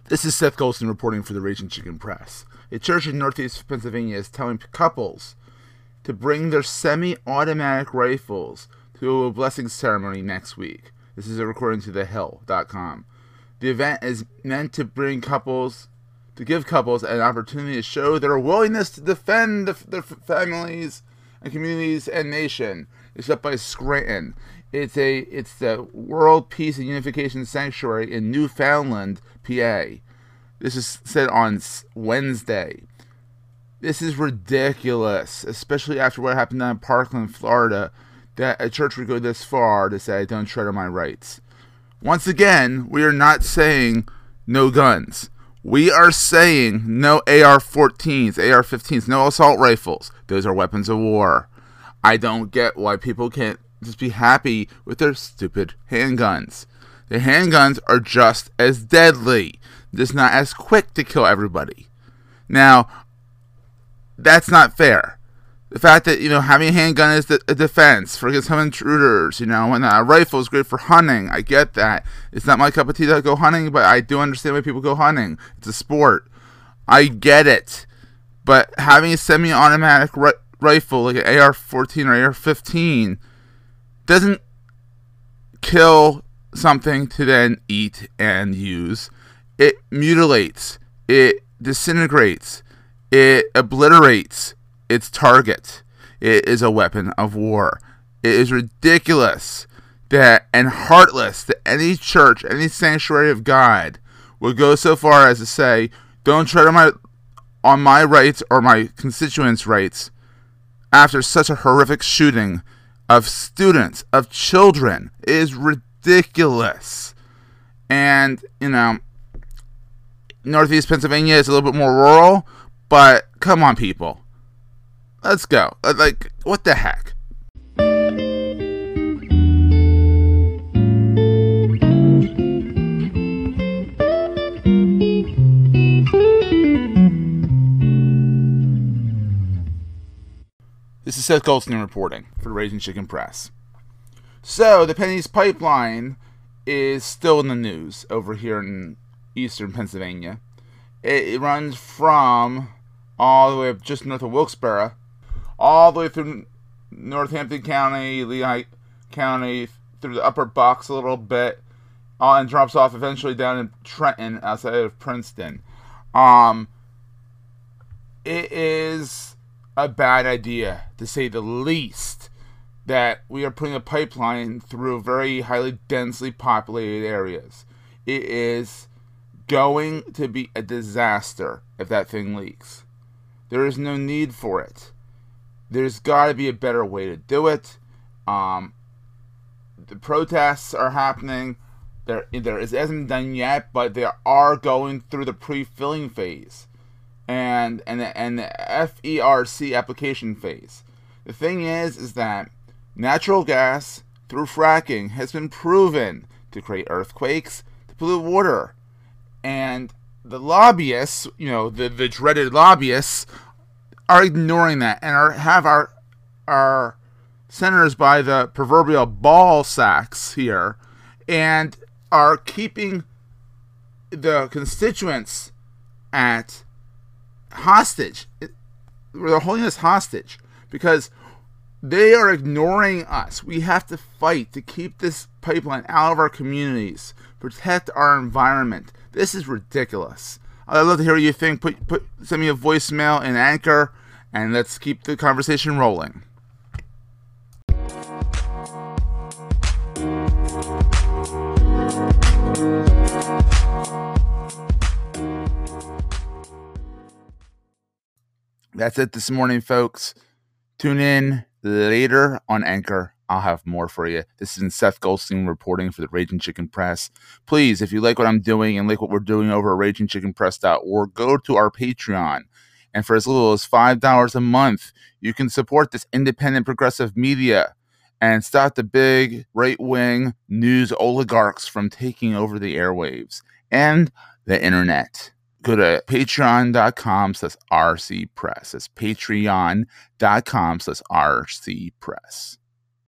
This is Seth Golston reporting for the Raging Chicken Press. A church in northeast Pennsylvania is telling couples to bring their semi-automatic rifles to a blessing ceremony next week. This is according to thehill.com. The event is meant to give couples an opportunity to show their willingness to defend their families and communities and nation. It's up by Scranton. It's the World Peace and Unification Sanctuary in Newfoundland, PA. This is said on Wednesday. This is ridiculous, especially after what happened down in Parkland, Florida, that a church would go this far to say, don't tread on my rights. Once again, we are not saying no guns. We are saying no AR-14s, AR-15s, no assault rifles. Those are weapons of war. I don't get why people can't just be happy with their stupid handguns. The handguns are just as deadly, just not as quick to kill everybody. Now, that's not fair. The fact that, having a handgun is a defense for against some intruders, and a rifle is great for hunting. I get that. It's not my cup of tea to go hunting, but I do understand why people go hunting. It's a sport. I get it. But having a semi-automatic rifle like an AR-14 or AR-15 doesn't kill something to then eat and use. It mutilates. It disintegrates. It obliterates its target. It is a weapon of war. It is ridiculous and heartless that any church, any sanctuary of God would go so far as to say, don't tread on my rights or my constituents' rights after such a horrific shooting of students, of children. It is ridiculous. And, northeast Pennsylvania is a little bit more rural, but come on, people. Let's go. What the heck? This is Seth Golston reporting for the Raging Chicken Press. So, the Penny's Pipeline is still in the news over here in eastern Pennsylvania. It runs from all the way up just north of Wilkes-Barre, all the way through Northampton County, Lehigh County, through the upper Bucks a little bit, and drops off eventually down in Trenton, outside of Princeton. It is a bad idea, to say the least, that we are putting a pipeline through very highly densely populated areas. It is going to be a disaster if that thing leaks. There is no need for it. There's got to be a better way to do it. The protests are happening. It hasn't been done yet, but they are going through the pre-filling phase and the FERC application phase. The thing is that natural gas through fracking has been proven to create earthquakes, to pollute water, and the lobbyists, the dreaded lobbyists, are ignoring that and have our senators by the proverbial ball sacks here, and are keeping the constituents at hostage. They're holding us hostage because they are ignoring us. We have to fight to keep this pipeline out of our communities, protect our environment. This is ridiculous. I'd love to hear what you think. Send me a voicemail in Anchor, and let's keep the conversation rolling. That's it this morning, folks. Tune in later on Anchor. I'll have more for you. This is Seth Golston reporting for the Raging Chicken Press. Please, if you like what I'm doing and like what we're doing over at RagingChickenPress.org, go to our Patreon. And for as little as $5 a month, you can support this independent progressive media and stop the big right-wing news oligarchs from taking over the airwaves and the internet. Go to patreon.com/rcpress. That's patreon.com/rcpress.